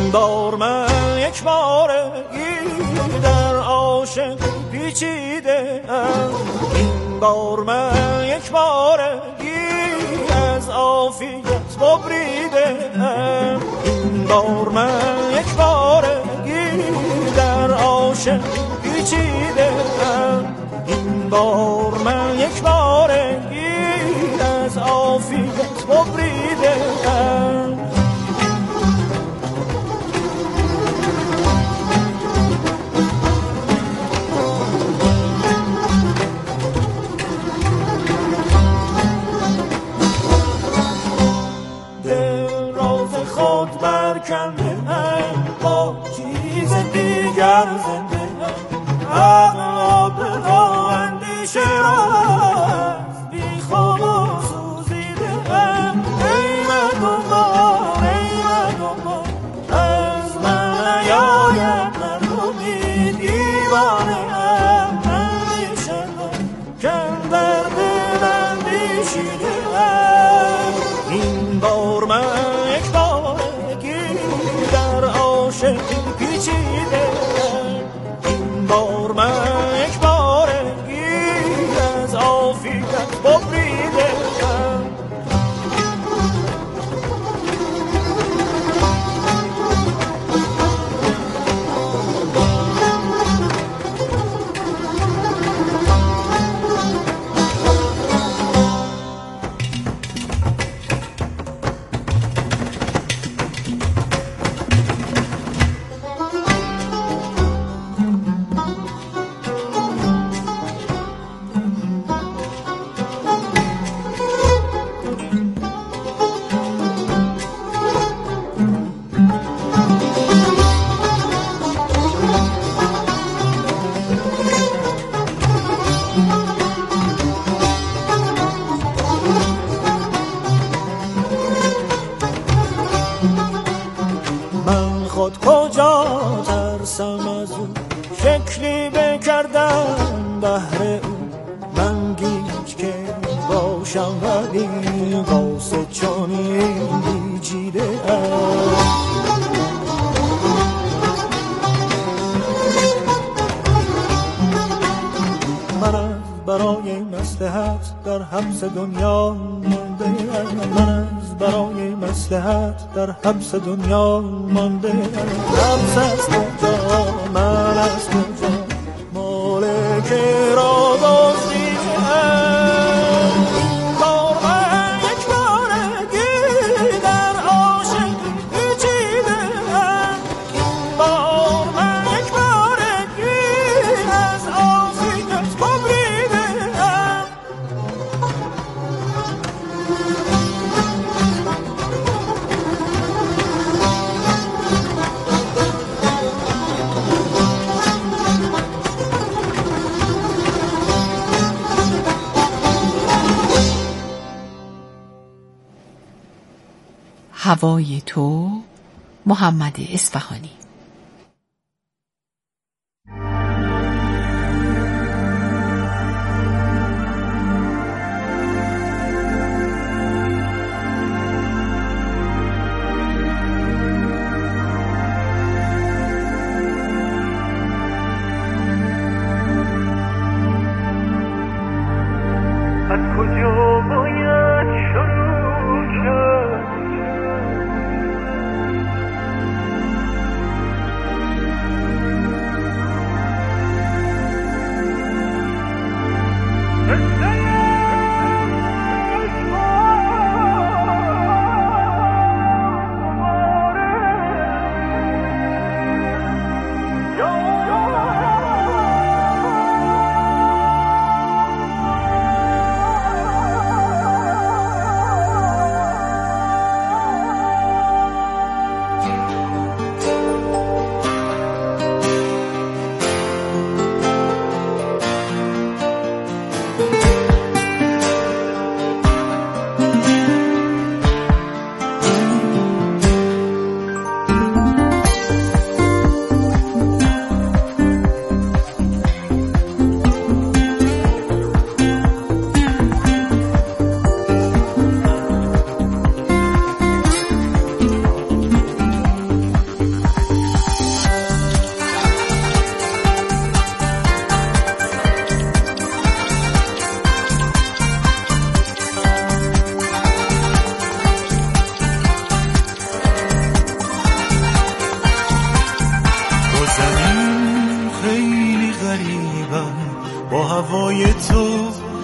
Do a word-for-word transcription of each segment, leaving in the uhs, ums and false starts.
این بار من یک بارگی در عاشق پیچیده ام، این بار من یک بارگی از عافیت ببریده ام، این بار من یک بارگی در عاشق پیچیده ام، این بار من یک بارگی از عافیت ببریده ام. برکنده ام با چیز دیگر زنده ام، عقل به اندیشه را از بی خواب و سوزیده ام. ای مردمان ای مردمان از من نیاید مردمی، دیوانه ام اندیشه کن در دل اندیشیده ام. این بار من یک بار پیچیده این بار من یک بارگی از عافیت ببریده کجا ترسم از او شکلی بکردم بهر او، من گیج که باشم ولی واسه چونین بیجیده ام. من از برای مصلحت در حبس دنیا مانده ام، من از برای مصلحت در حبس دنیا مانده ام. حبس از کجا من از کجا مالک را دزدیده ام. این بار من یک بارگی در عاشق پیچیده ام، این بار من یک بارگی از عافیت ببریده ام. هوای تو، محمد اصفهانی. از کجا باید شروع کرد با هوای تو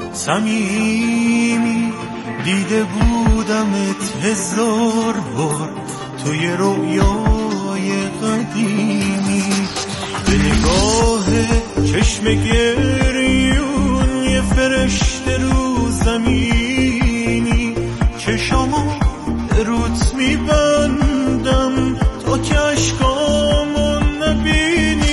صمیمی، دیده بودمت هزار بار توی رویای قدیمی. به نگاه چشم گریون یه فرشته رو زمینی، چشامو روت میبندم تا که عشقامو نبینی.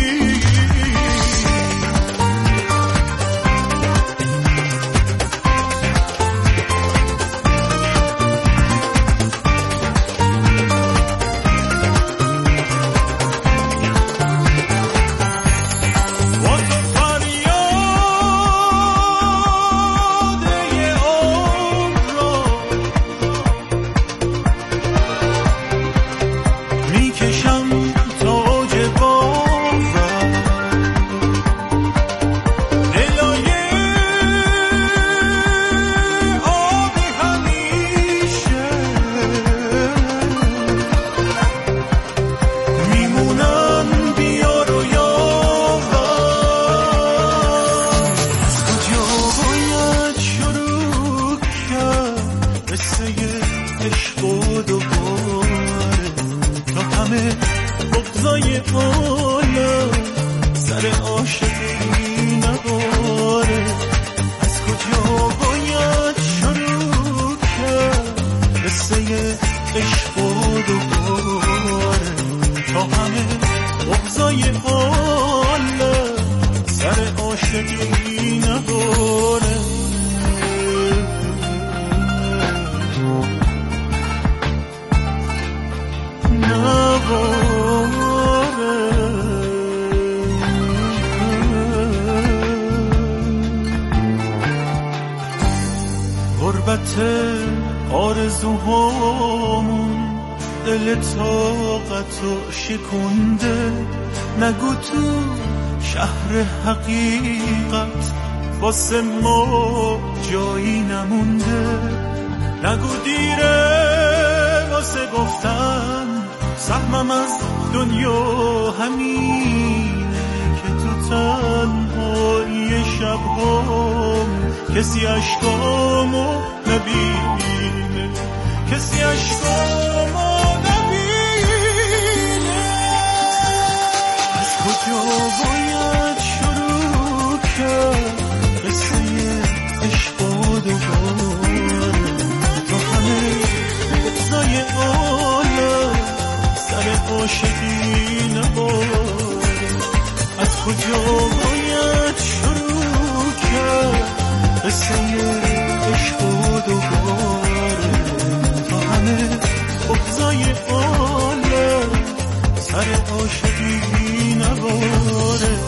آرزوهامون دل طاقتو شکنده، نگو تو شهر حقیقت واسه ما جایی نمونده، نگو دیره واسه گفتن سهمم از دنیا همینه که تو تنهایی شبهام کسی عشقامو نبینه، کسی عشقامو نبینه. از کجا باید شروع کرد قصه عشق و دوباره، تا همه بغضای عالم سر عاشقی نباره. از کجا باید شروع کرد قصه عشق و دوباره، تا همه بغضای عالم سر عاشقی نباره.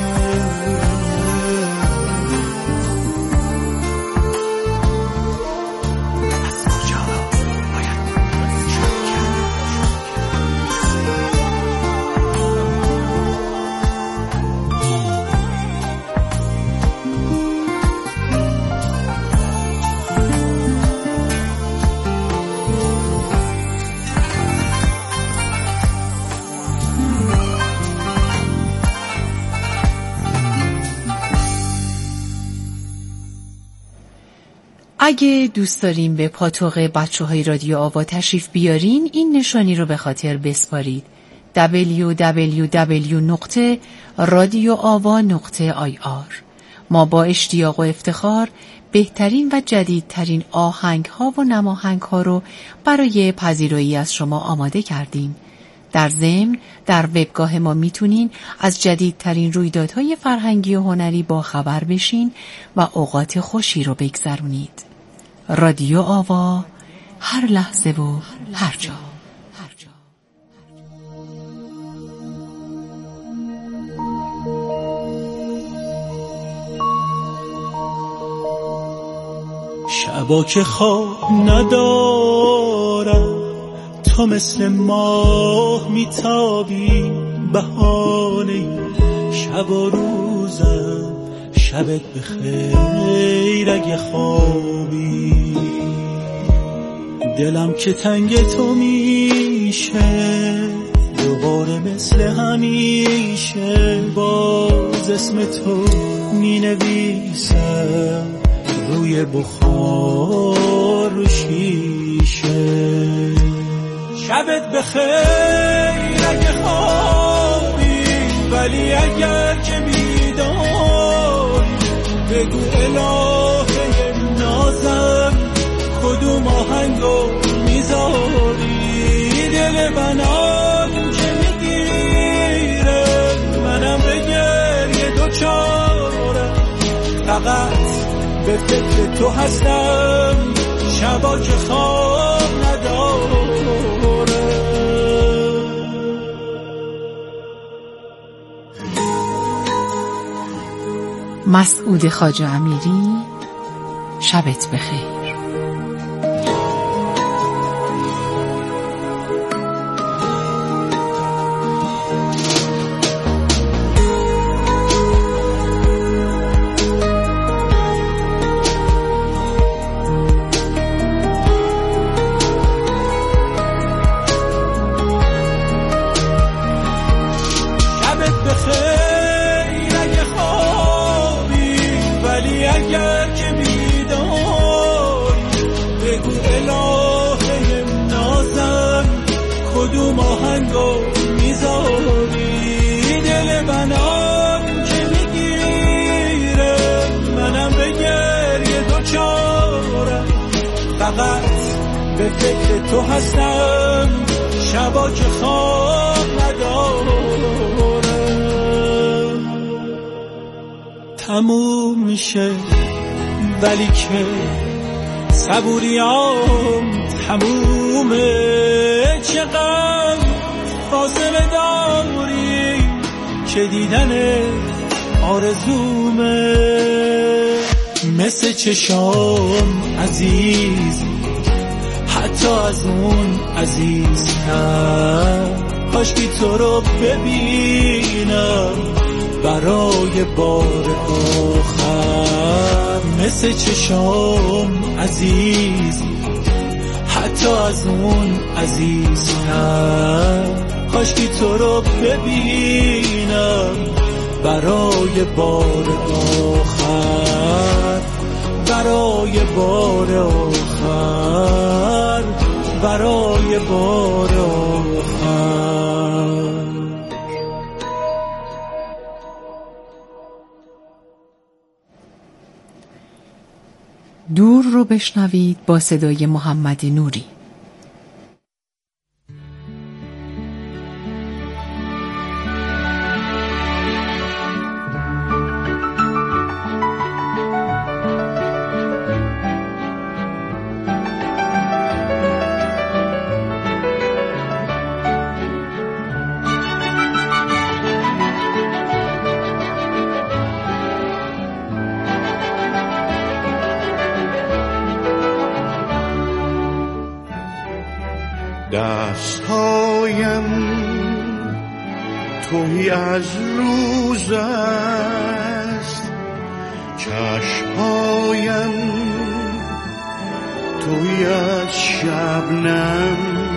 اگه دوست داریم به پاتوق بچه های رادیو آوا تشریف بیارین، این نشانی رو به خاطر بسپارید: دبلیو دبلیو دبلیو دات رادیو آوا دات آی آر. ما با اشتیاق و افتخار بهترین و جدیدترین آهنگ ها و نماهنگ ها رو برای پذیرایی از شما آماده کردیم. در ضمن در وبگاه ما میتونین از جدیدترین رویدادهای فرهنگی و هنری با خبر بشین و اوقات خوشی رو بگذرونید. رادیو آوا، هر لحظه و هر جا. شبا که خواب ندارم تو مثل ماه میتابی، بهانه شب و روزم شبت بخیر اگه خوابی. دلم که تنگ تو میشه دوباره مثل همیشه، باز باز اسم تو می نویسم روی بخار رو شیشه. شبت بخیر اگه خوابی، ولی اگر که بیداری بگو الهه نازم کدوم آهنگو میذاری. دل منم که میگیره منم به گریه دوچارم، فقط به فکر تو هستم شبا که خواب نداره. مسعود خواجه امیری، شبت بخیر. کدوم آهنگو میذاری. دل منم که میگیره منم به گریه دوچارم، فقط به فکر تو هستم شبا که خواب ندارم. تموم میشه ولی که صبوریام تمومه. چقدر فاصله داری که دیدن آرزومه. مثل چشام عزیز حتی از اون عزیزتر، کاشکی تو رو ببینم برای بار آخر. مثل چشام عزیز حتی از اون عزیزتر، کاشکی تو رو ببینم برای بار آخر. برای بار آخر، برای بار آخر. دور رو بشنوید با صدای محمد نوری. دستهایم تویی از روز است، چشمهایم تویی از شبنم،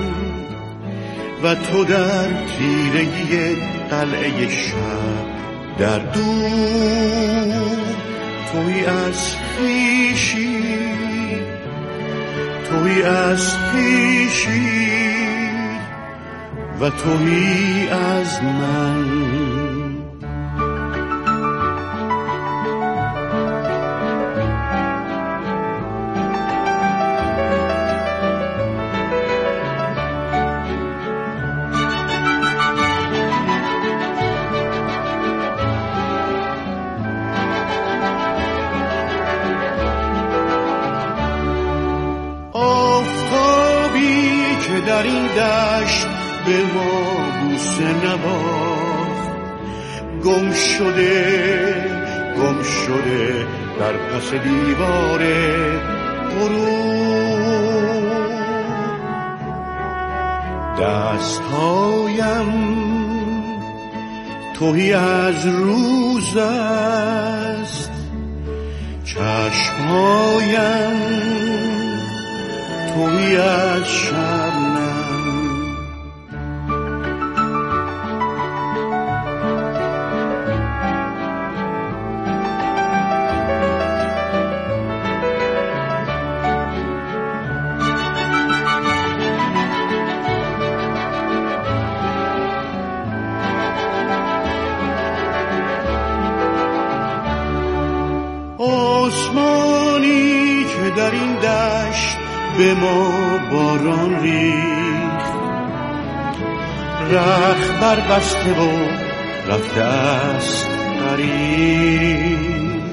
و تو در تیرگی قلعه شب در دور تویی از خویشی، تویی از خویشی و تویی از من. آفتابی که در این دشت به ما بوسه نواخت، گم شده گم شده در پس دیوار غروب. دستهایم تویی از روز است، چشمهایم تویی از شبنم. در این دشت به ما باران ریخت، رخت بر بسته و رفته است غریب.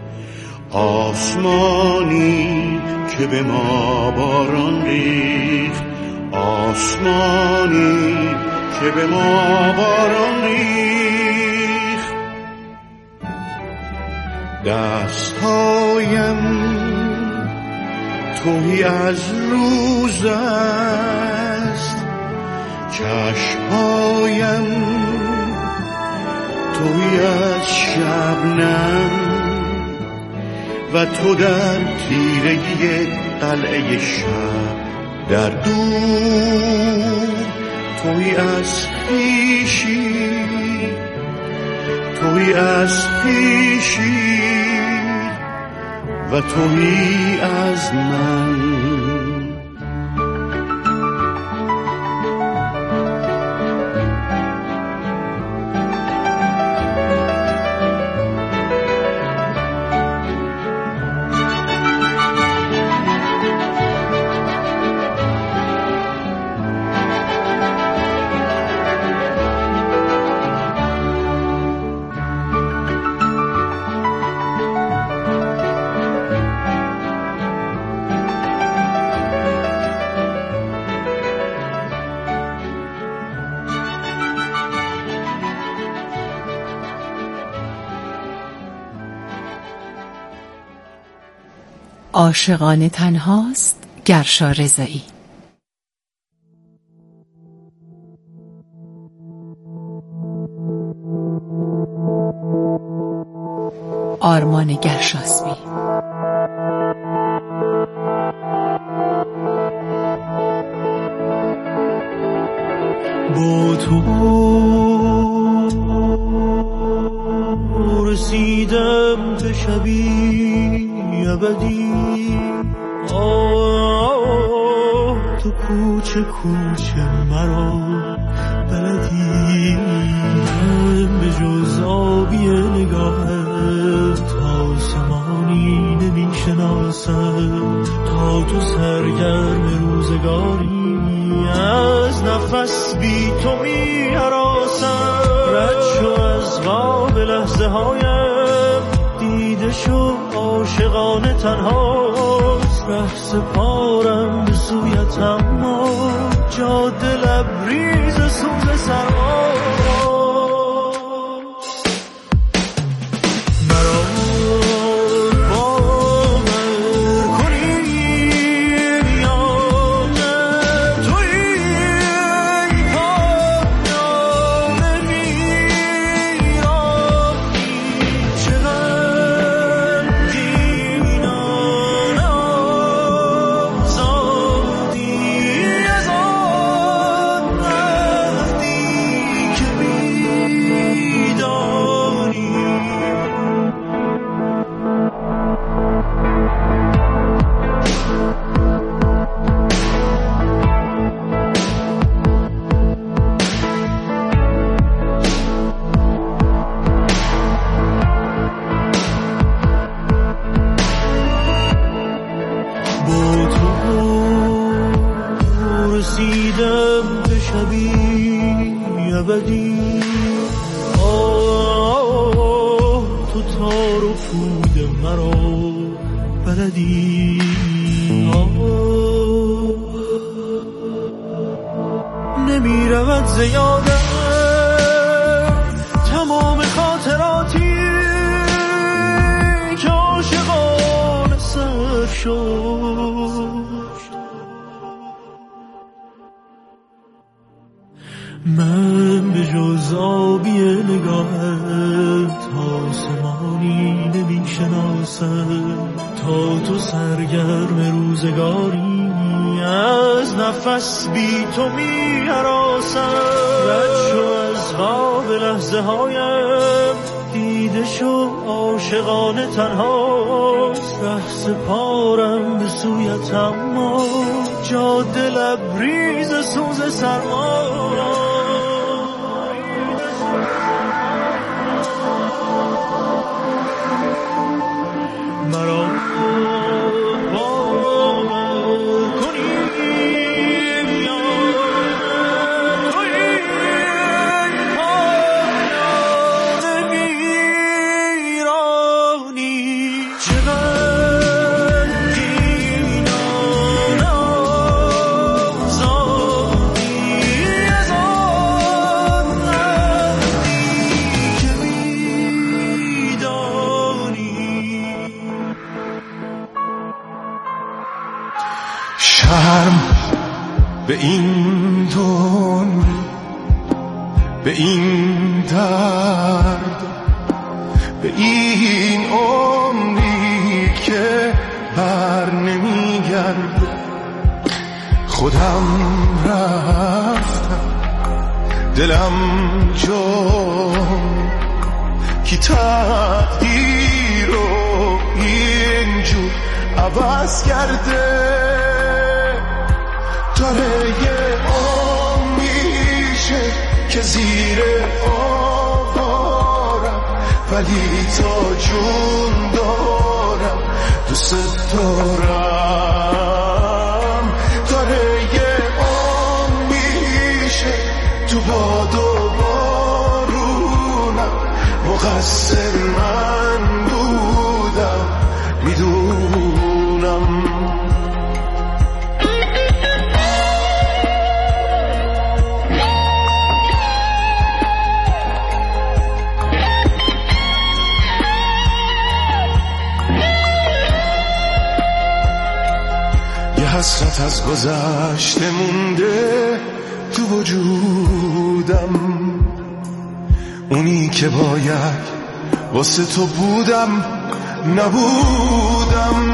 آسمانی که به ما باران ریخت، آسمانی که به ما باران ریخت. دستهایم توهی از روز است، چشمهایم توهی از شبنم، و تو در تیرگی قلعه شب در دور تویی از خویشی، تویی از خویشی و تویی از من. عاشقانه تنهاست گرشا رضایی. آرمان گرشاسبی. با تو رسیدم به شبی ابدی، آه تو کوچه کوچه مرا بلدی، به جز آبی نگاهت آسمانی نمی شناسم، تا تو سرگرم روزگاری از نفس بی تو می هراسم. رد شو از خواب لحظه هایم، دیده شو عاشقانه تنهاست، ره سپارم به سویت اما جاده لبریز سوز سرماست. مرا باور کنی یاد تویی، کامیاب ویرانی چقدر دینان آزادی از آن وقتی که میدانی. با تو رسیدم به شبی ابدی، آه تو تار و پود مرا بلدی، آه نمی رود زیادم تمام خاطراتی که عاشقانه سر شد. من به جز آبی نگاهت آسمانی نمی شناسم، تا تو سرگرم روزگاری از نفس بی تو می هراسم. رد شو از خواب لحظه هایم، دیده شو عاشقانه تنهاست، ره سپارم به سویت اما جاده لبریز سوز سرماست. مرا باور به این دنیا، به این درد، به این عمری که بر نمیگرد. خودم رفتم دلم جون کی تقدیر رو اینجور عوض کرده. داره یه میشه که زیر آوارم، ولی تا جون دارم دوست دارم. داره یه میشه تو باد و بارونم، مقصر من بودم میدونم. حسرت از گذشته مونده تو وجودم، اونی که باید واسه تو بودم نبودم،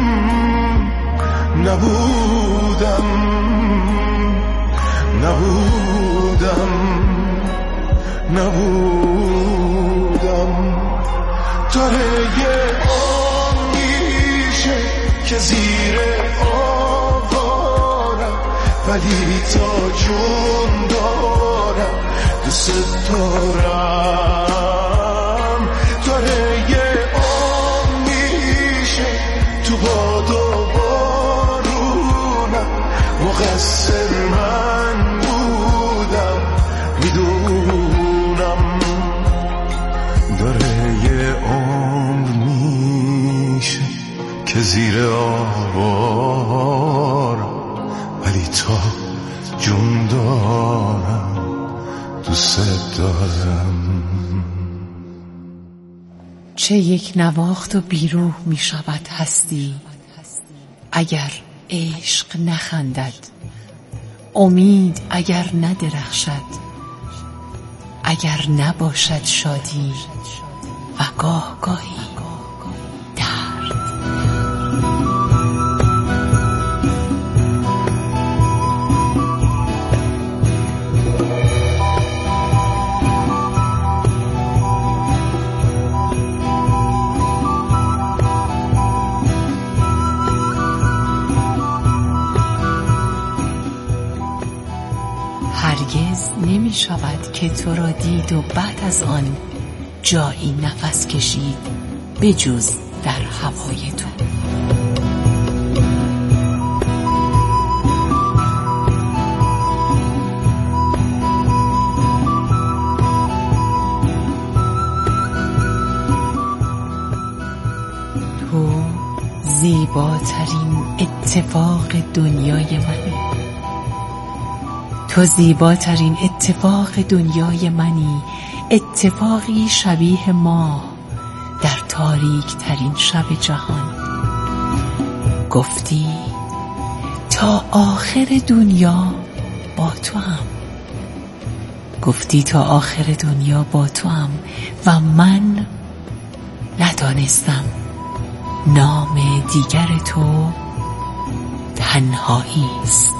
نبودم، نبودم، نبودم. داره یه آمیشه که زیر ولی تا جون دارم دوست دارم. داره یه میشه تو باد و بارونم، مقصر من بودم میدونم. داره یه عمر میشه که زیر آوارم، ولی تا جون دارم دوست دارم. چه یک نواخت و بیروح می شود هستی اگر عشق نخندد، امید اگر ندرخشد، اگر نباشد شادی و گاه گاهی درد. هرگز نمی شود که تو را دید و بعد از آن جایی نفس کشید بجز در هوای تو. تو زیباترین اتفاق دنیای منی، تو زیباترین اتفاق دنیای منی، اتفاقی شبیه ماه در تاریک ترین شب جهان. گفتی تا آخر دنیا با تو هم، گفتی تا آخر دنیا با تو هم و من ندانستم نام دیگر تو تنهایی است.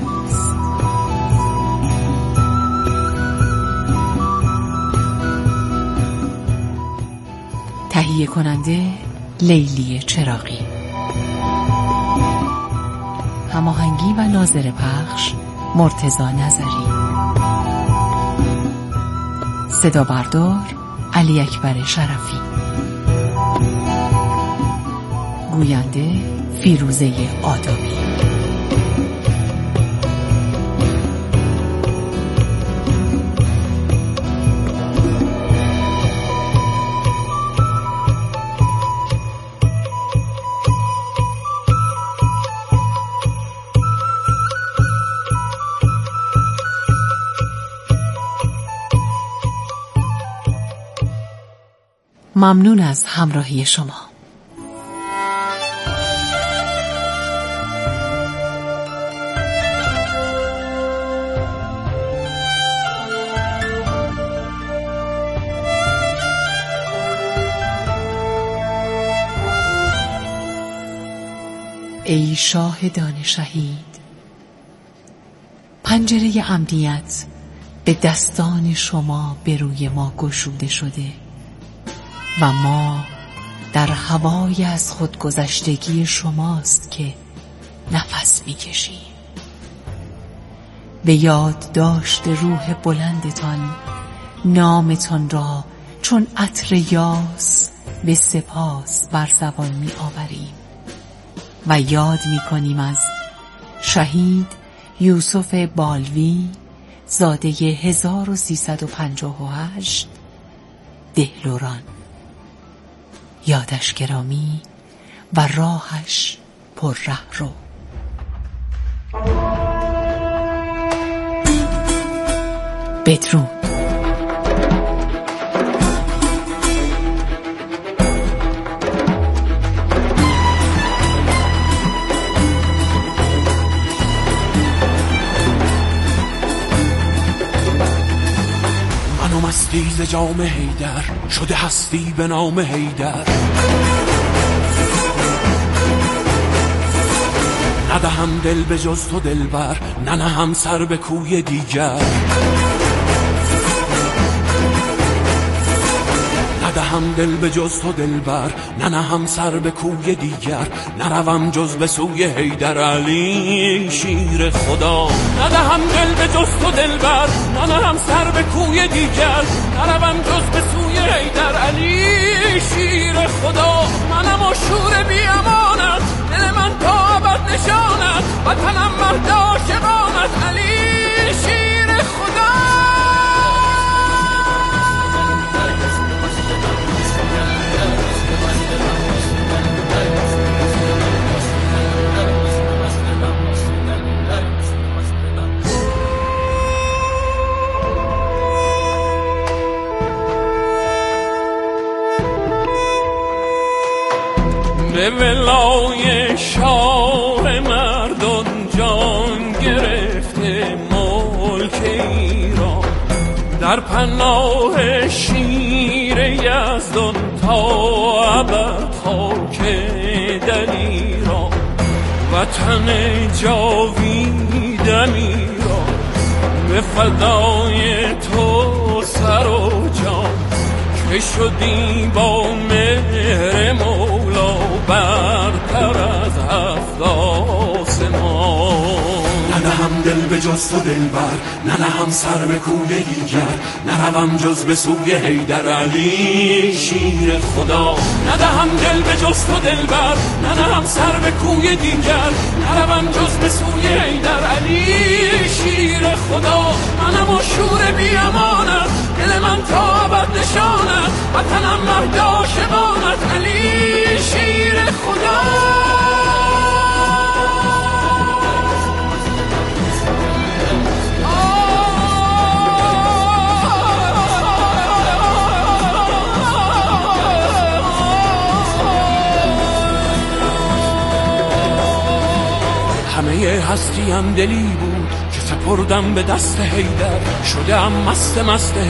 تهیه کننده لیلی چراغی، هماهنگی و ناظر پخش مرتضی نظری، صدا بردار علی اکبر شرفی، گوینده فیروزه آدابی. ممنون از همراهی شما. ای شاهدان شهید، پنجره امنیت به دستان شما به روی ما گشوده شده و ما در هوای از خودگذشتگی شماست که نفس می‌کشیم. به یاد داشت روح بلندتان نامتان را چون عطر یاس به سپاس بر زبان می آوریم و یاد می کنیم از شهید یوسف بالوی زاده هزار و سیصد و پنجاه و هشت دهلوران. یادش گرامی و راهش پر ره رو. بدرود. منو مستی ز جام حیدر شده هستی به نام حیدر. ندهم دل به جز تو دلبر، ننهم سر به کوی دیگر. ندهم دل به جز تو دلبر، ننهم سر به کوی دیگر. نروم جز به سوی حیدر علی شیر خدا. ندهم دل به جز تو دلبر، ننهم سر به کوی دیگر. نروم جز به سوی حیدر علی شیر خدا. منم و شور بی امانت، دل من تا ابد نشانت. وطنم مهد عاشقانت علی شیر خدا. به ولای شاه مردان جان گرفته ملک ایران. در پناه شیر یزدان تا ابد خاک در ایران. وطن جاویدم ایران، به فدای تو سر و جان. که شدی با مهر مولا برتر از هفت آسمان. ندهم دل به جز تو دلبر، ننهم سر به کوی دیگر. نروم جز به سوی حیدر علی شیر خدا. ندهم دل به جز تو دلبر، ننهم سر به کوی دیگر. نروم جز به سوی حیدر علی شیر خدا. منم و شور بی امانت، دل من تا ابد نشانت. وطنم مهد عاشقانت علی شیر خدا. همه هستیم دلی بود که سپردم به دست حیدر. شدم مست مست